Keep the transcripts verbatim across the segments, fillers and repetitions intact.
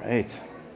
right.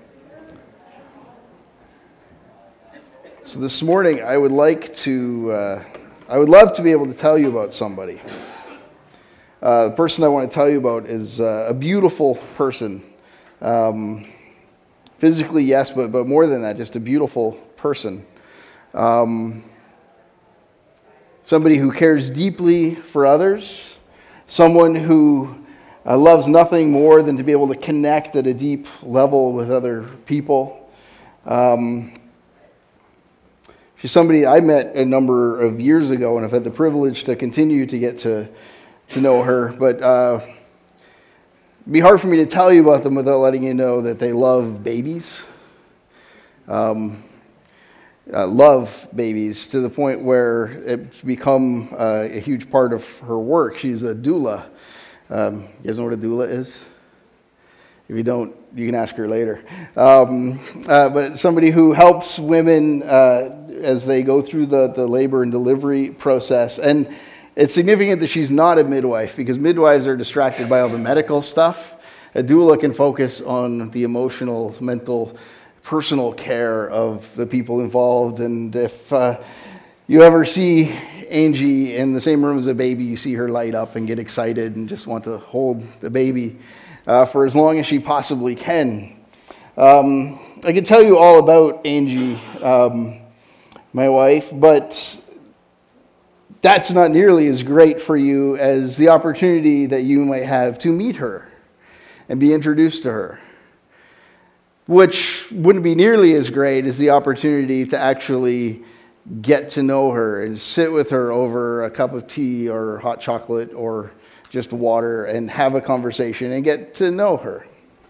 So this morning, I would like to, uh, I would love to be able to tell you about somebody. Uh, the person I want to tell you about is uh, a beautiful person. Um, physically, yes, but but more than that, just a beautiful person. Um, somebody who cares deeply for others. Someone who uh, loves nothing more than to be able to connect at a deep level with other people. Um, She's somebody I met a number of years ago, and I've had the privilege to continue to get to, to know her. But uh, it'd be hard for me to tell you about them without letting you know that they love babies. Um, uh, love babies to the point where it's become uh, a huge part of her work. She's a doula. Um, you guys know what a doula is? If you don't, you can ask her later. Um, uh, but somebody who helps women uh, as they go through the, the labor and delivery process. And it's significant that she's not a midwife, because midwives are distracted by all the medical stuff. A doula can focus on the emotional, mental, personal care of the people involved. And if uh, you ever see Angie in the same room as a baby, you see her light up and get excited and just want to hold the baby Uh, for as long as she possibly can. Um, I could tell you all about Angie, um, my wife, but that's not nearly as great for you as the opportunity that you might have to meet her and be introduced to her, which wouldn't be nearly as great as the opportunity to actually get to know her and sit with her over a cup of tea or hot chocolate or just water and have a conversation and get to know her.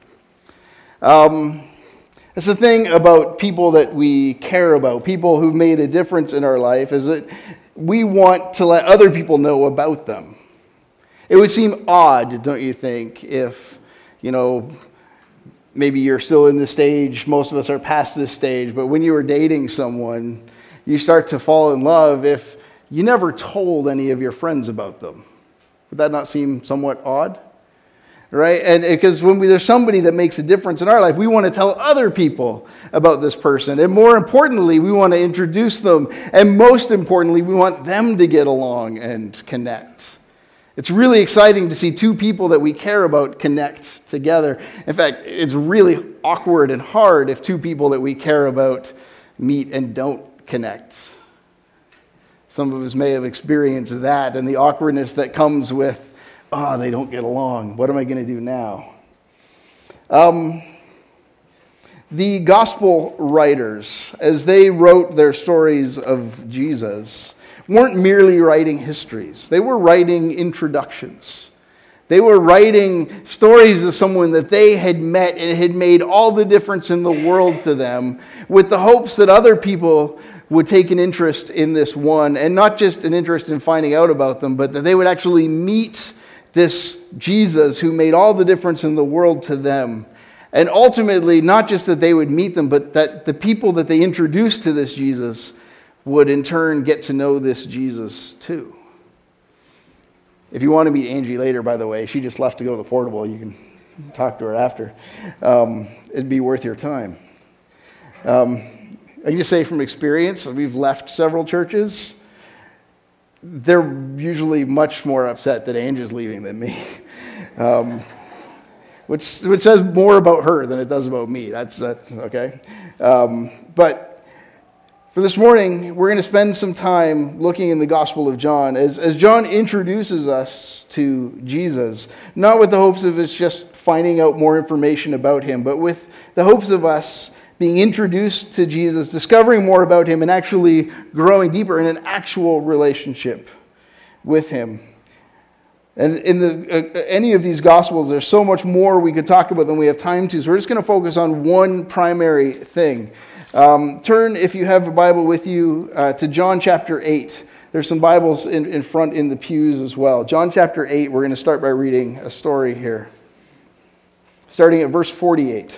Um, that's the thing about people that we care about, people who've made a difference in our life, is that we want to let other people know about them. It would seem odd, don't you think, if, you know, maybe you're still in this stage, most of us are past this stage, but when you were dating someone, you start to fall in love if you never told any of your friends about them. Would that not seem somewhat odd? Right? And because when we, there's somebody that makes a difference in our life, we want to tell other people about this person. And more importantly, we want to introduce them. And most importantly, we want them to get along and connect. It's really exciting to see two people that we care about connect together. In fact, it's really awkward and hard if two people that we care about meet and don't connect. Some of us may have experienced that and the awkwardness that comes with, oh, they don't get along. What am I going to do now? Um, the gospel writers, as they wrote their stories of Jesus, weren't merely writing histories. They were writing introductions. They were writing stories of someone that they had met and had made all the difference in the world to them, with the hopes that other people would take an interest in this one, and not just an interest in finding out about them, but that they would actually meet this Jesus who made all the difference in the world to them. And ultimately, not just that they would meet them, but that the people that they introduced to this Jesus would in turn get to know this Jesus too. If you want to meet Angie later, by the way, she just left to go to the portable. You can talk to her after. Um, it'd be worth your time. Um, I can just say from experience, we've left several churches. They're usually much more upset that Angie's leaving than me, um, which which says more about her than it does about me. That's that's okay. Um, but for this morning, we're going to spend some time looking in the Gospel of John as as John introduces us to Jesus, not with the hopes of us just finding out more information about him, but with the hopes of us being introduced to Jesus, discovering more about him, and actually growing deeper in an actual relationship with him. And in the uh, any of these Gospels, there's so much more we could talk about than we have time to, so we're just going to focus on one primary thing. Um, turn, if you have a Bible with you, uh, to John chapter eight. There's some Bibles in, in front in the pews as well. John chapter eight, we're going to start by reading a story here. Starting at verse forty-eight.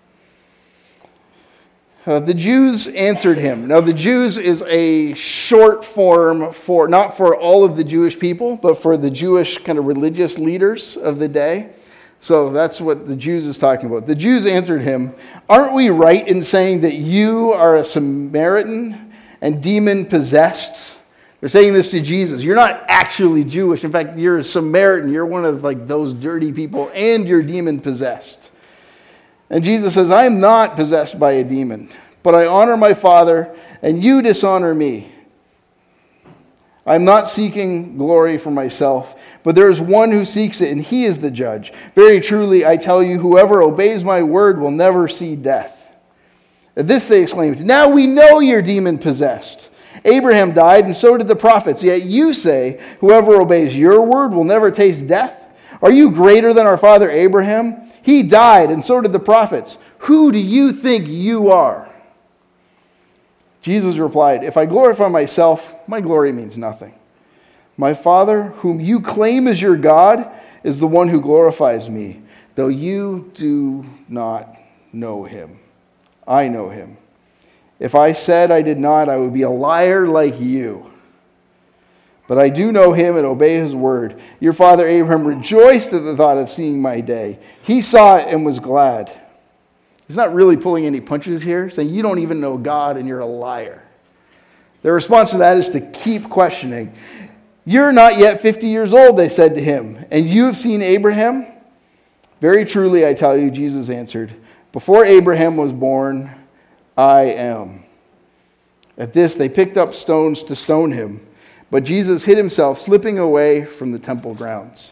Uh, the Jews answered him. Now, the Jews is a short form for, not for all of the Jewish people, but for the Jewish kind of religious leaders of the day. So that's what the Jews is talking about. The Jews answered him, "Aren't we right in saying that you are a Samaritan and demon-possessed?" They're saying this to Jesus. You're not actually Jewish. In fact, you're a Samaritan. You're one of like those dirty people, and you're demon-possessed. And Jesus says, "I am not possessed by a demon, but I honor my Father, and you dishonor me. I am not seeking glory for myself, but there is one who seeks it, and he is the judge. Very truly, I tell you, whoever obeys my word will never see death." At this they exclaimed, "Now we know you're demon-possessed. Abraham died, and so did the prophets. Yet you say, whoever obeys your word will never taste death? Are you greater than our father Abraham? He died, and so did the prophets. Who do you think you are?" Jesus replied, "If I glorify myself, my glory means nothing. My Father, whom you claim as your God, is the one who glorifies me, though you do not know him. I know him. If I said I did not, I would be a liar like you. But I do know him and obey his word. Your father Abraham rejoiced at the thought of seeing my day. He saw it and was glad." He's not really pulling any punches here, saying you don't even know God and you're a liar. Their response to that is to keep questioning. "You're not yet fifty years old," they said to him, "and you have seen Abraham?" "Very truly, I tell you," Jesus answered, "before Abraham was born, I am." At this, they picked up stones to stone him, but Jesus hid himself, slipping away from the temple grounds.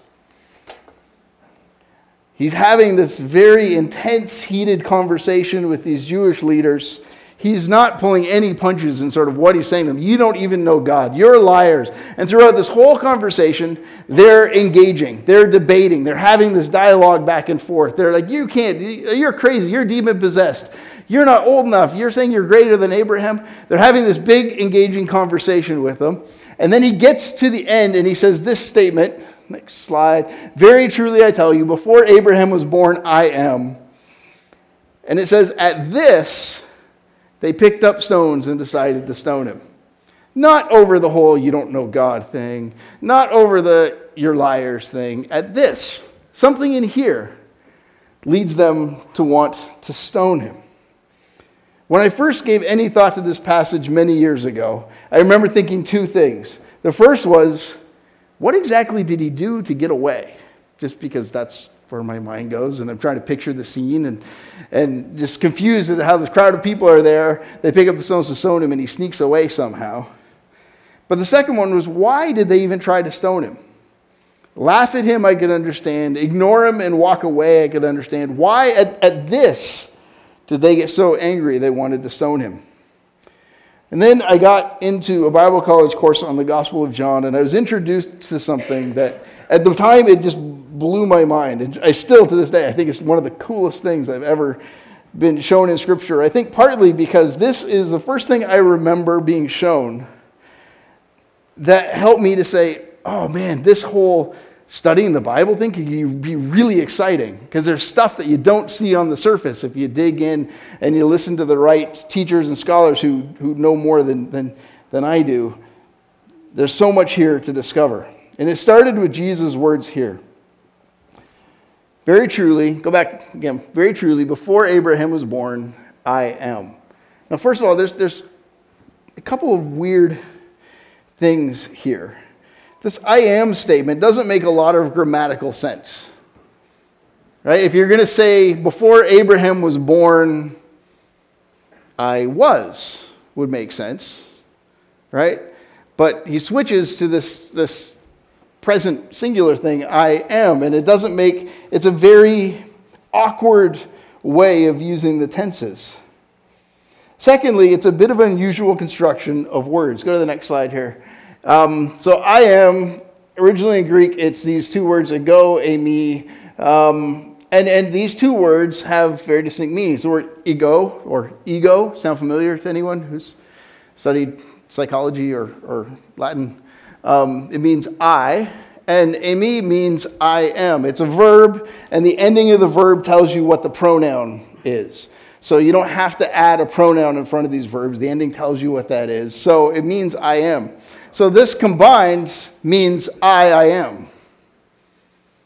He's having this very intense, heated conversation with these Jewish leaders. He's not pulling any punches in sort of what he's saying to them. You don't even know God. You're liars. And throughout this whole conversation, they're engaging. They're debating. They're having this dialogue back and forth. They're like, you can't. You're crazy. You're demon-possessed. You're not old enough. You're saying you're greater than Abraham. They're having this big, engaging conversation with him. And then he gets to the end and he says this statement. Next slide. "Very truly I tell you, before Abraham was born, I am." And it says, at this, they picked up stones and decided to stone him. Not over the whole you don't know God thing. Not over the you're liars thing. At this, something in here leads them to want to stone him. When I first gave any thought to this passage many years ago, I remember thinking two things. The first was, what exactly did he do to get away? Just because that's where my mind goes, and I'm trying to picture the scene, and, and just confused at how this crowd of people are there. They pick up the stones to stone him, and he sneaks away somehow. But the second one was, why did they even try to stone him? Laugh at him, I could understand. Ignore him and walk away, I could understand. Why at, at this did they get so angry they wanted to stone him? And then I got into a Bible college course on the Gospel of John, and I was introduced to something that at the time it just blew my mind. And I still, to this day, I think it's one of the coolest things I've ever been shown in Scripture. I think partly because this is the first thing I remember being shown that helped me to say, oh man, this whole studying the Bible thing can be really exciting, because there's stuff that you don't see on the surface if you dig in and you listen to the right teachers and scholars who, who know more than, than, than I do. There's so much here to discover. And it started with Jesus' words here. Very truly, go back again, very truly, before Abraham was born, I am. Now, first of all, there's, there's a couple of weird things here. This I am statement doesn't make a lot of grammatical sense. Right? If you're going to say, before Abraham was born, I was, would make sense. Right? But he switches to this, this present singular thing, I am, and it doesn't make, it's a very awkward way of using the tenses. Secondly, it's a bit of an unusual construction of words. Go to the next slide here. Um, so I am, originally in Greek, it's these two words, ego, eimi, um, and, and these two words have very distinct meanings. The word ego, or ego, sound familiar to anyone who's studied psychology or, or Latin? Um, it means I, and eimi means I am. It's a verb, and the ending of the verb tells you what the pronoun is. So you don't have to add a pronoun in front of these verbs. The ending tells you what that is. So it means I am. So this combined means I, I am.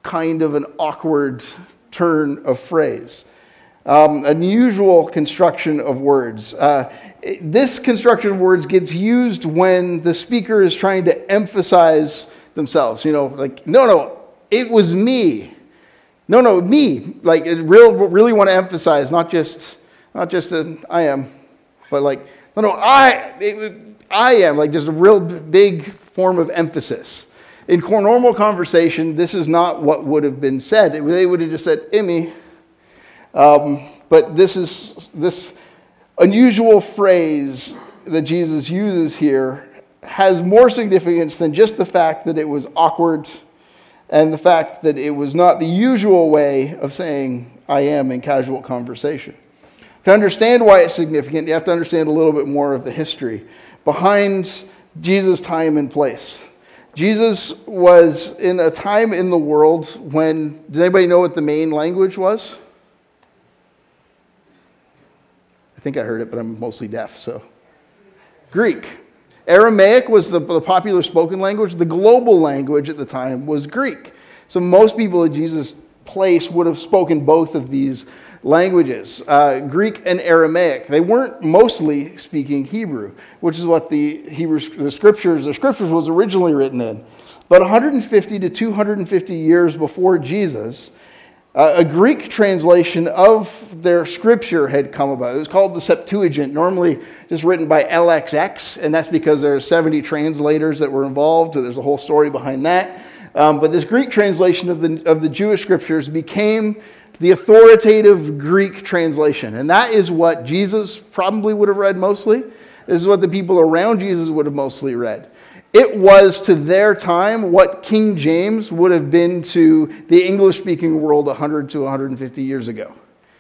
kind of an awkward turn of phrase. Um, unusual construction of words. Uh, this construction of words gets used when the speaker is trying to emphasize themselves. You know, like, no, no, it was me. No, no, me. Like, it real, really want to emphasize, not just, not just an I am, but like, no, no, I, it, I am. Like, just a real big form of emphasis. In normal conversation, this is not what would have been said. It, they would have just said, Imi. Um, but this is this unusual phrase that Jesus uses here has more significance than just the fact that it was awkward and the fact that it was not the usual way of saying I am in casual conversation. To understand why it's significant, you have to understand a little bit more of the history behind Jesus' time and place. Jesus was in a time in the world when, does anybody know what the main language was? I think I heard it, but I'm mostly deaf, so. Greek. Aramaic was the, the popular spoken language. The global language at the time was Greek. So most people at Jesus' place would have spoken both of these languages, uh, Greek and Aramaic. They weren't mostly speaking Hebrew, which is what the Hebrew the scriptures, the scriptures was originally written in. But one hundred fifty to two hundred fifty years before Jesus, Uh, a Greek translation of their scripture had come about. It was called the Septuagint, normally just written by L X X, and that's because there are seventy translators that were involved. So there's a whole story behind that. Um, but this Greek translation of the, of the Jewish scriptures became the authoritative Greek translation. And that is what Jesus probably would have read mostly. This is what the people around Jesus would have mostly read. It was to their time what King James would have been to the English-speaking world one hundred to one hundred fifty years ago.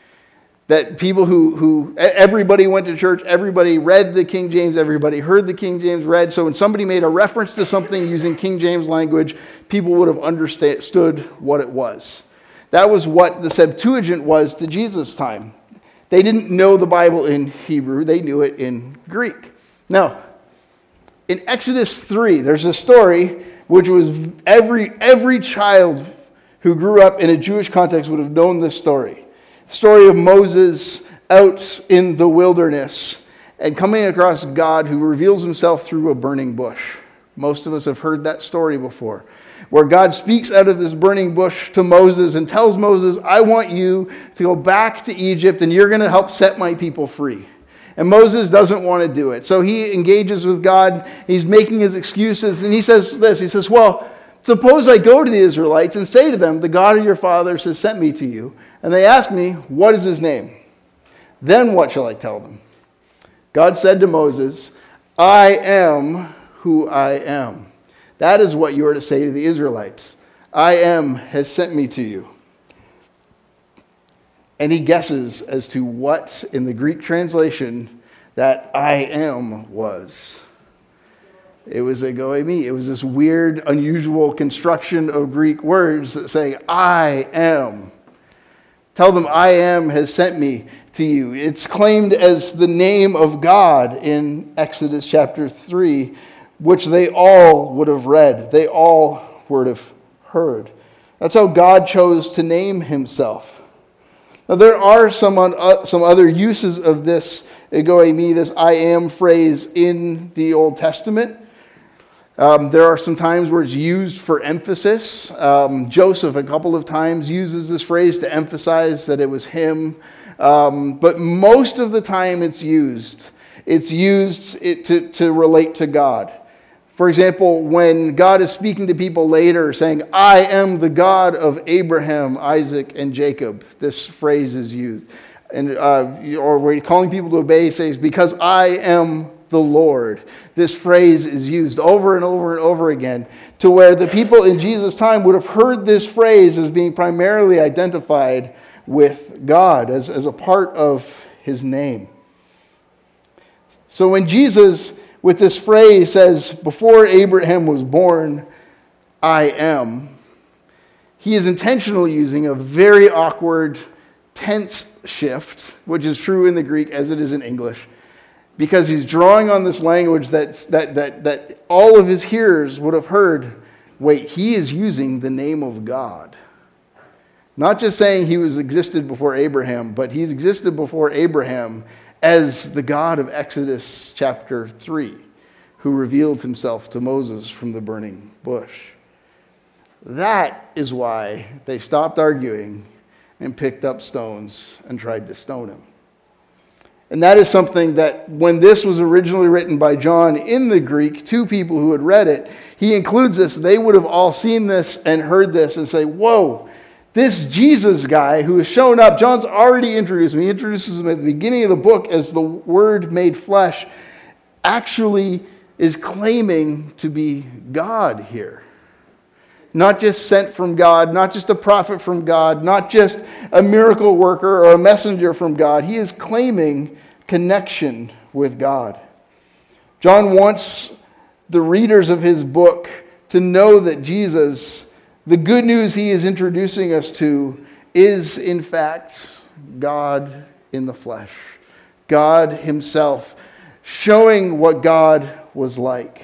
That people who, who, everybody went to church, everybody read the King James, everybody heard the King James read. So when somebody made a reference to something using King James language, people would have understood what it was. That was what the Septuagint was to Jesus' time. They didn't know the Bible in Hebrew, they knew it in Greek. Now, in Exodus three, there's a story which was every, every child who grew up in a Jewish context would have known this story. The story of Moses out in the wilderness and coming across God who reveals himself through a burning bush. Most of us have heard that story before, where God speaks out of this burning bush to Moses and tells Moses, I want you to go back to Egypt and you're going to help set my people free. And Moses doesn't want to do it. So he engages with God. He's making his excuses. And he says this. He says, well, suppose I go to the Israelites and say to them, the God of your fathers has sent me to you. And they ask me, what is his name? Then what shall I tell them? God said to Moses, I am who I am. That is what you are to say to the Israelites. I am has sent me to you. And he guesses as to what in the Greek translation that I am was. It was a goemi. It was this weird, unusual construction of Greek words that say, I am. Tell them, I am has sent me to you. It's claimed as the name of God in Exodus chapter three, which they all would have read. They all would have heard. That's how God chose to name himself. Now, there are some on, uh, some other uses of this egoimi, this I am phrase in the Old Testament. Um, there are some times where it's used for emphasis. Um, Joseph, a couple of times, uses this phrase to emphasize that it was him. Um, but most of the time it's used. It's used it to, to relate to God. For example, when God is speaking to people later saying, I am the God of Abraham, Isaac, and Jacob, this phrase is used. And uh, or where he's calling people to obey, he says, because I am the Lord. This phrase is used over and over and over again to where the people in Jesus' time would have heard this phrase as being primarily identified with God as, as a part of his name. So when Jesus, with this phrase, says, before Abraham was born, I am, he is intentionally using a very awkward tense shift, which is true in the Greek as it is in English, because he's drawing on this language that's, that, that, that all of his hearers would have heard, wait, he is using the name of God. Not just saying he was existed before Abraham, but he's existed before Abraham as the God of Exodus chapter three, who revealed himself to Moses from the burning bush. That is why they stopped arguing and picked up stones and tried to stone him. And that is something that when this was originally written by John in the Greek to people who had read it, he includes this. They would have all seen this and heard this and say, whoa, this Jesus guy who has shown up, John's already introduced him. He introduces him at the beginning of the book as the Word made flesh, actually is claiming to be God here. Not just sent from God, not just a prophet from God, not just a miracle worker or a messenger from God. He is claiming connection with God. John wants the readers of his book to know that Jesus, the good news he is introducing us to, is in fact God in the flesh. God himself, showing what God was like.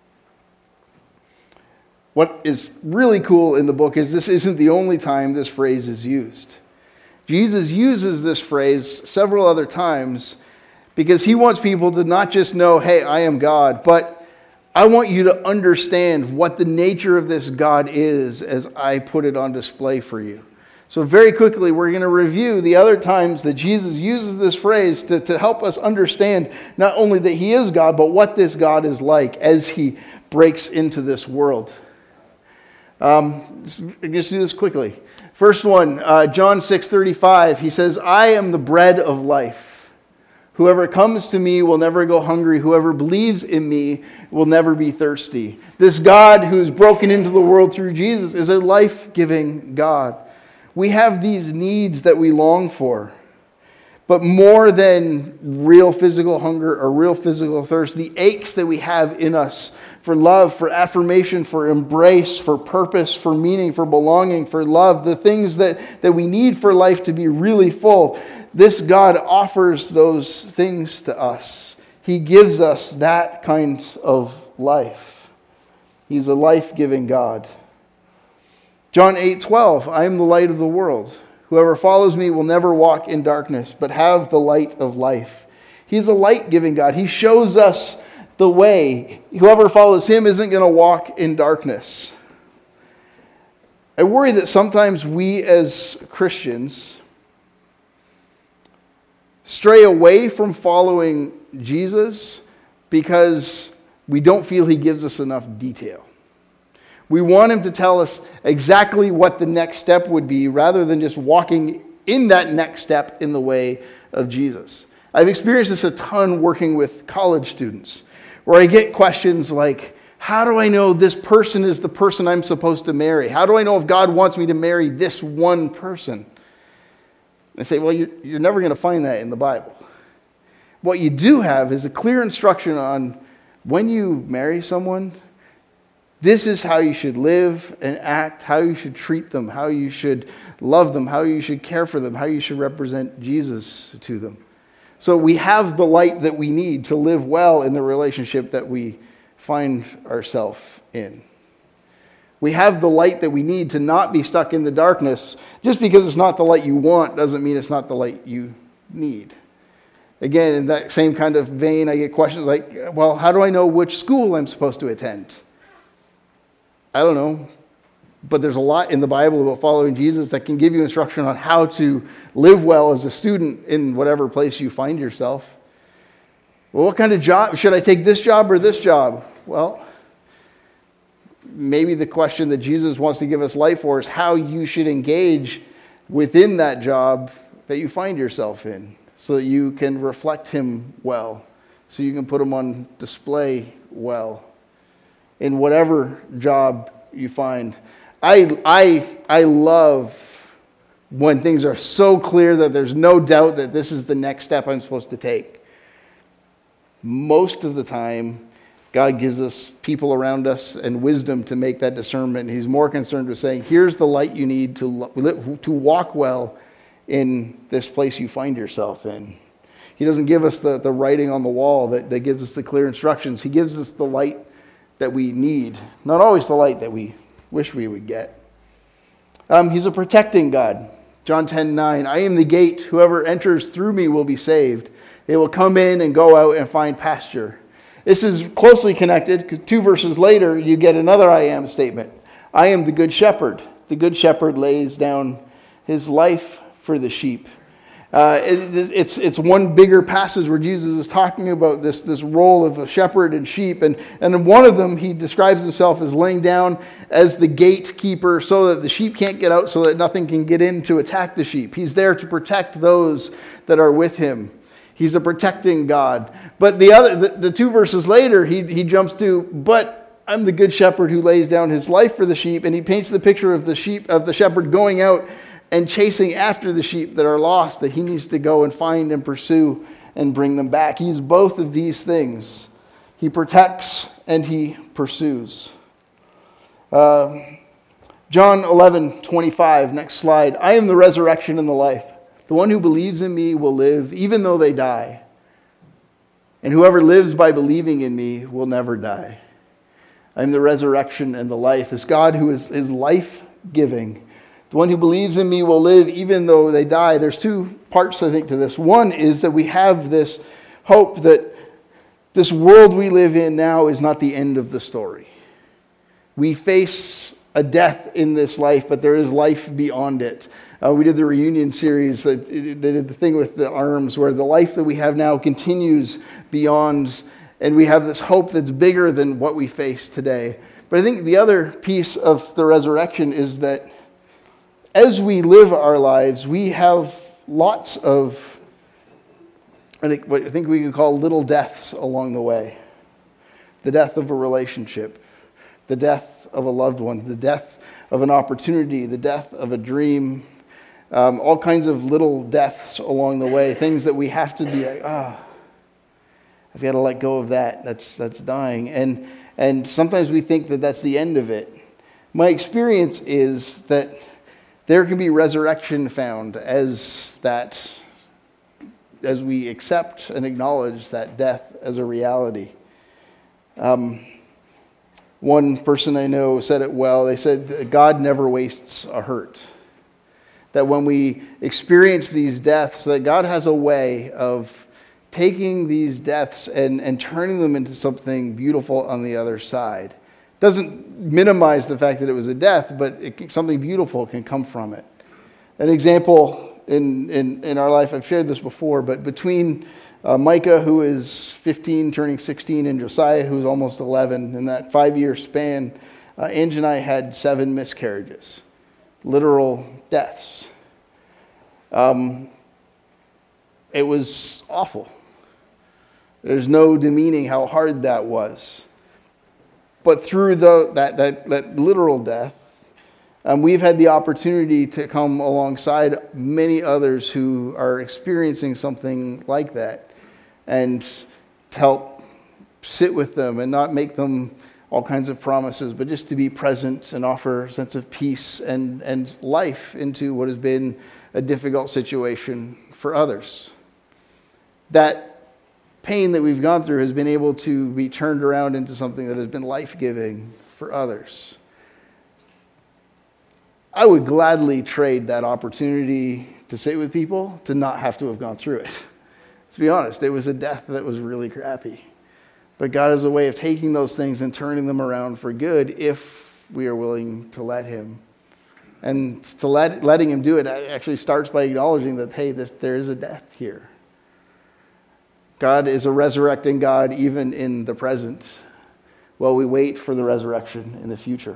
What is really cool in the book is this isn't the only time this phrase is used. Jesus uses this phrase several other times because he wants people to not just know, hey, I am God, but I want you to understand what the nature of this God is as I put it on display for you. So very quickly, we're going to review the other times that Jesus uses this phrase to, to help us understand not only that he is God, but what this God is like as he breaks into this world. Um, just do this quickly. First one, uh, John six thirty-five, he says, I am the bread of life. Whoever comes to me will never go hungry. Whoever believes in me will never be thirsty. This God who is broken into the world through Jesus is a life-giving God. We have these needs that we long for. But more than real physical hunger or real physical thirst, the aches that we have in us for love, for affirmation, for embrace, for purpose, for meaning, for belonging, for love, the things that, that we need for life to be really full, this God offers those things to us. He gives us that kind of life. He's a life-giving God. John eight twelve, I am the light of the world. Whoever follows me will never walk in darkness, but have the light of life. He's a light-giving God. He shows us the way. Whoever follows him isn't going to walk in darkness. I worry that sometimes we as Christians stray away from following Jesus because we don't feel he gives us enough detail. We want him to tell us exactly what the next step would be rather than just walking in that next step in the way of Jesus. I've experienced this a ton working with college students where I get questions like, how do I know this person is the person I'm supposed to marry? How do I know if God wants me to marry this one person? I say, well, you're, you're never going to find that in the Bible. What you do have is a clear instruction on when you marry someone, this is how you should live and act, how you should treat them, how you should love them, how you should care for them, how you should represent Jesus to them. So we have the light that we need to live well in the relationship that we find ourselves in. We have the light that we need to not be stuck in the darkness. Just because it's not the light you want doesn't mean it's not the light you need. Again, in that same kind of vein, I get questions like, well, how do I know which school I'm supposed to attend? I don't know, but there's a lot in the Bible about following Jesus that can give you instruction on how to live well as a student in whatever place you find yourself. Well, what kind of job? Should I take this job or this job? Well, maybe the question that Jesus wants to give us light for is how you should engage within that job that you find yourself in so that you can reflect him well, so you can put him on display well. In whatever job you find. I, I, I love when things are so clear that there's no doubt that this is the next step I'm supposed to take. Most of the time, God gives us people around us and wisdom to make that discernment. He's more concerned with saying, here's the light you need to, to walk well in this place you find yourself in. He doesn't give us the, the writing on the wall that, that gives us the clear instructions. He gives us the light that we need, not always the light that we wish we would get. Um, he's a protecting God. John ten nine, I am the gate. Whoever enters through me will be saved. They will come in and go out and find pasture. This is closely connected because two verses later you get another I am statement. I am the good shepherd. The good shepherd lays down his life for the sheep. Uh, it, it's it's one bigger passage where Jesus is talking about this, this role of a shepherd and sheep. And, and in one of them, he describes himself as laying down as the gatekeeper so that the sheep can't get out, so that nothing can get in to attack the sheep. He's there to protect those that are with him. He's a protecting God. But the other, the, the two verses later, he, he jumps to, but I'm the good shepherd who lays down his life for the sheep. And he paints the picture of the sheep, of the shepherd going out and chasing after the sheep that are lost, that he needs to go and find and pursue and bring them back. He's both of these things. He protects and he pursues. Uh, John eleven twenty-five, next slide. I am the resurrection and the life. The one who believes in me will live even though they die. And whoever lives by believing in me will never die. I am the resurrection and the life. This God who is, is life-giving. The one who believes in me will live even though they die. There's two parts, I think, to this. One is that we have this hope that this world we live in now is not the end of the story. We face a death in this life, but there is life beyond it. Uh, we did the reunion series, that they did the thing with the arms, where the life that we have now continues beyond, and we have this hope that's bigger than what we face today. But I think the other piece of the resurrection is that as we live our lives, we have lots of, I think, what I think we could call little deaths along the way. The death of a relationship, the death of a loved one, the death of an opportunity, the death of a dream, um, all kinds of little deaths along the way, things that we have to be like, ah, oh, I've got to let go of that. That's that's dying. And, and sometimes we think that that's the end of it. My experience is that there can be resurrection found as that, as we accept and acknowledge that death as a reality. Um, one person I know said it well. They said, God never wastes a hurt. That when we experience these deaths, that God has a way of taking these deaths and, and turning them into something beautiful on the other side. Doesn't minimize the fact that it was a death, but it, something beautiful can come from it. An example in, in, in our life, I've shared this before, but between uh, Micah, who is fifteen, turning sixteen, and Josiah, who's almost eleven, in that five-year span, uh, Ange and I had seven miscarriages, literal deaths. Um, it was awful. There's no demeaning how hard that was. But through the, that, that, that literal death, um, we've had the opportunity to come alongside many others who are experiencing something like that and to help sit with them and not make them all kinds of promises, but just to be present and offer a sense of peace and, and life into what has been a difficult situation for others. That pain that we've gone through has been able to be turned around into something that has been life-giving for others. I would gladly trade that opportunity to sit with people to not have to have gone through it. To be honest, it was a death that was really crappy. But God has a way of taking those things and turning them around for good if we are willing to let him. And to let letting him do it actually starts by acknowledging that, hey, this there is a death here. God is a resurrecting God even in the present, while we wait for the resurrection in the future.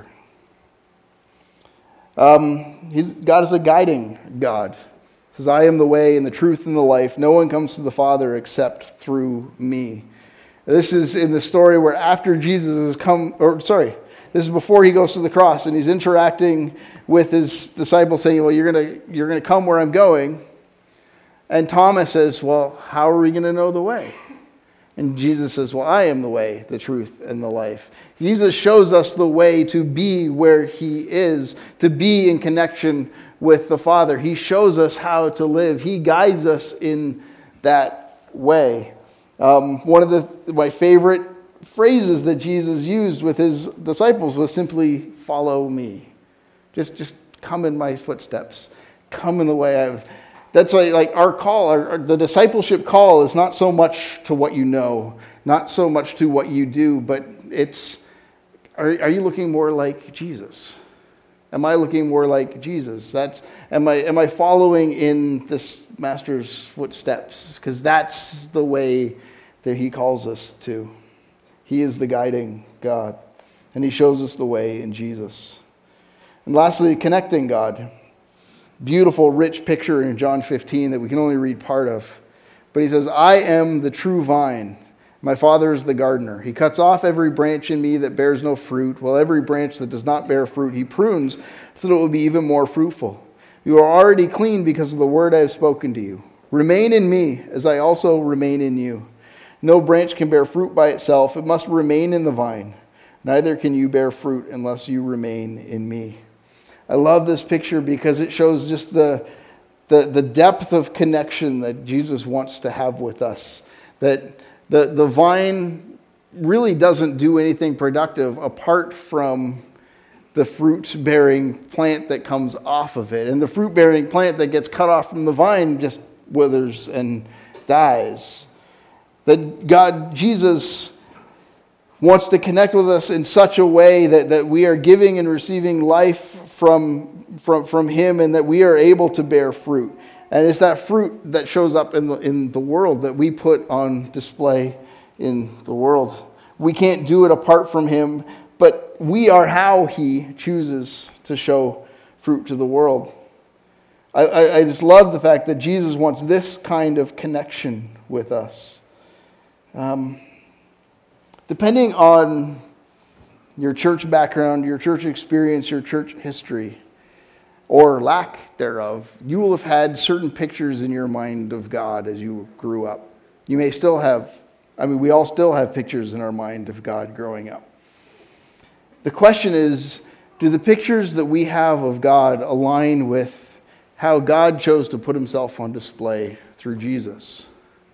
Um, he's, God is a guiding God. He says, I am the way and the truth and the life. No one comes to the Father except through me. This is in the story where after Jesus has come, or sorry, this is before he goes to the cross and he's interacting with his disciples saying, well, you're going to you're going to come where I'm going. And Thomas says, well, how are we going to know the way? And Jesus says, well, I am the way, the truth, and the life. Jesus shows us the way to be where he is, to be in connection with the Father. He shows us how to live. He guides us in that way. Um, one of the my favorite phrases that Jesus used with his disciples was simply, follow me. Just, just Come in my footsteps. Come in the way I've... That's why, like, our call, our, our, the discipleship call is not so much to what you know, not so much to what you do, but it's, are, are you looking more like Jesus? Am I looking more like Jesus? That's, am I, am I following in this master's footsteps? Because that's the way that he calls us to. He is the guiding God, and he shows us the way in Jesus. And lastly, connecting God. Beautiful, rich picture in John fifteen that we can only read part of. But he says, I am the true vine. My Father is the gardener. He cuts off every branch in me that bears no fruit, while every branch that does not bear fruit he prunes so that it will be even more fruitful. You are already clean because of the word I have spoken to you. Remain in me as I also remain in you. No branch can bear fruit by itself. It must remain in the vine. Neither can you bear fruit unless you remain in me. I love this picture because it shows just the, the, the depth of connection that Jesus wants to have with us. That the, the vine really doesn't do anything productive apart from the fruit-bearing plant that comes off of it. And the fruit-bearing plant that gets cut off from the vine just withers and dies. That God, Jesus, wants to connect with us in such a way that, that we are giving and receiving life from, from, from him, and that we are able to bear fruit. And it's that fruit that shows up in the, in the world that we put on display in the world. We can't do it apart from him, but we are how he chooses to show fruit to the world. I, I, I just love the fact that Jesus wants this kind of connection with us. Um, depending on your church background, your church experience, your church history, or lack thereof, you will have had certain pictures in your mind of God as you grew up. You may still have, I mean, we all still have pictures in our mind of God growing up. The question is, do the pictures that we have of God align with how God chose to put himself on display through Jesus?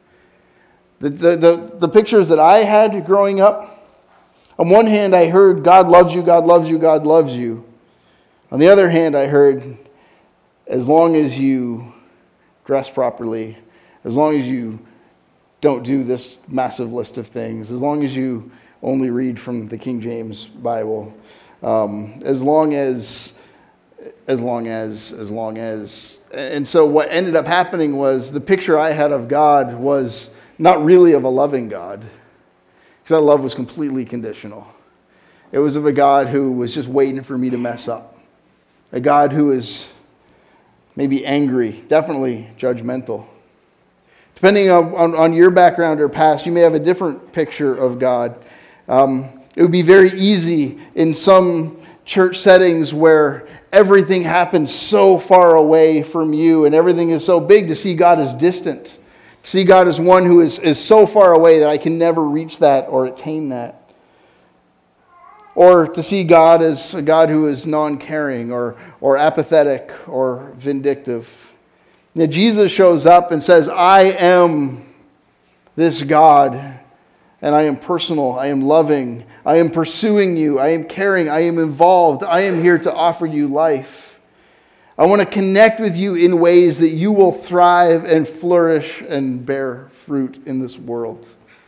The, the, the, the pictures that I had growing up, on one hand I heard, God loves you, God loves you, God loves you. On the other hand, I heard, as long as you dress properly, as long as you don't do this massive list of things, as long as you only read from the King James Bible, um, as long as, as long as, as long as. And so what ended up happening was the picture I had of God was not really of a loving God, because that love was completely conditional. It was of a God who was just waiting for me to mess up. A God who is maybe angry, definitely judgmental. Depending on, on, on your background or past, you may have a different picture of God. Um, it would be very easy in some church settings where everything happens so far away from you and everything is so big to see God as distant. See God as one who is, is so far away that I can never reach that or attain that. Or to see God as a God who is non-caring or, or apathetic or vindictive. Now, Jesus shows up and says, I am this God, and I am personal, I am loving, I am pursuing you, I am caring, I am involved, I am here to offer you life. I want to connect with you in ways that you will thrive and flourish and bear fruit in this world.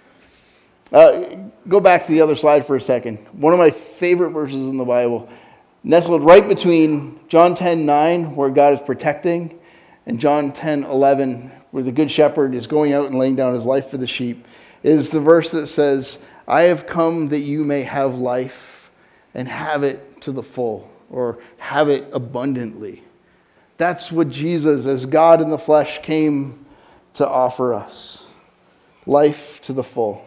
Uh, go back to the other slide for a second. One of my favorite verses in the Bible, nestled right between John ten nine, where God is protecting, and John ten eleven, where the good shepherd is going out and laying down his life for the sheep, is the verse that says, I have come that you may have life and have it to the full, or have it abundantly. That's what Jesus, as God in the flesh, came to offer us. Life to the full.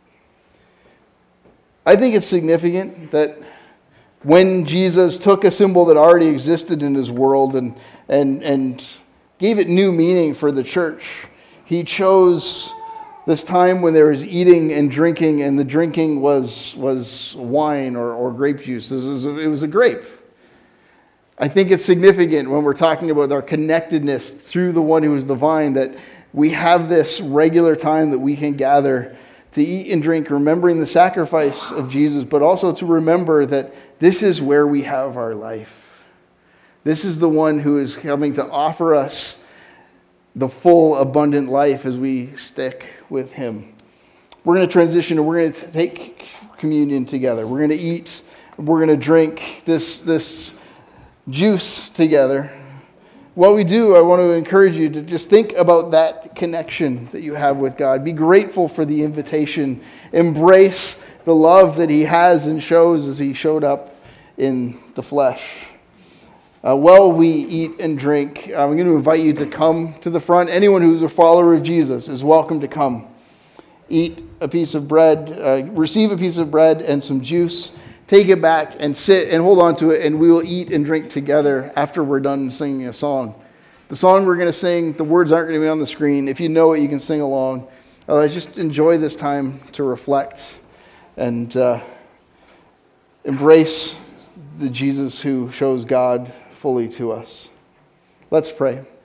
I think it's significant that when Jesus took a symbol that already existed in his world and, and, and gave it new meaning for the church, he chose this time when there was eating and drinking, and the drinking was, was wine or, or grape juice. It was, a, it was a grape. I think it's significant when we're talking about our connectedness through the one who is the vine, that we have this regular time that we can gather to eat and drink, remembering the sacrifice of Jesus, but also to remember that this is where we have our life. This is the one who is coming to offer us the full, abundant life as we stick with him. We're going to transition and we're going to take communion together. We're going to eat, we're going to drink this, this juice together. While we do, I want to encourage you to just think about that connection that you have with God. Be grateful for the invitation. Embrace the love that he has and shows as he showed up in the flesh. Uh, while we eat and drink, I'm going to invite you to come to the front. Anyone who's a follower of Jesus is welcome to come. Eat a piece of bread, uh, receive a piece of bread and some juice. Take it back and sit and hold on to it, and we will eat and drink together after we're done singing a song. The song we're going to sing, the words aren't going to be on the screen. If you know it, you can sing along. Uh, just enjoy this time to reflect and uh, embrace the Jesus who shows God fully to us. Let's pray.